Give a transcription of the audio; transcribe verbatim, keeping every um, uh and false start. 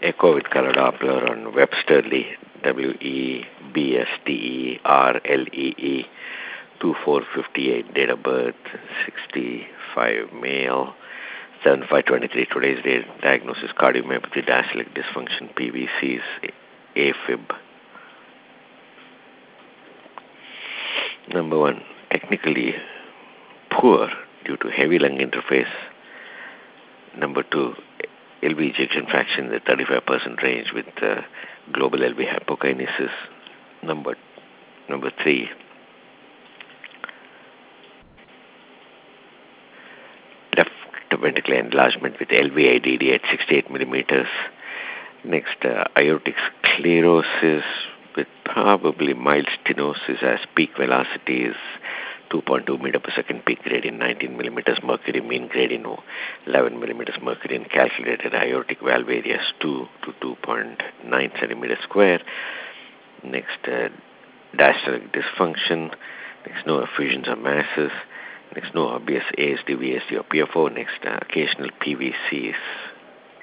Echo with color Doppler on Websterlee, W E B S T E R L E E, two four fifty-eight, date of birth, sixty-five, male, seven five twenty-three, today's date, diagnosis cardiomyopathy, diastolic dysfunction, P V Cs, AFib. Number one, technically poor due to heavy lung interface. Number two, L V ejection fraction in the thirty-five percent range with uh, global L V hypokinesis. Number number three, left ventricular enlargement with L V I D D at sixty-eight millimeters. Next, uh, aortic sclerosis with probably mild stenosis as peak velocity is two point two meter per second, peak gradient nineteen millimeters mercury, mean gradient eleven millimeters mercury, and calculated aortic valve areas two to two point nine centimeters square. Next, uh, diastolic dysfunction. Next, no effusions or masses. Next, no obvious A S D, V S D, or P F O. Next, uh, occasional P V Cs.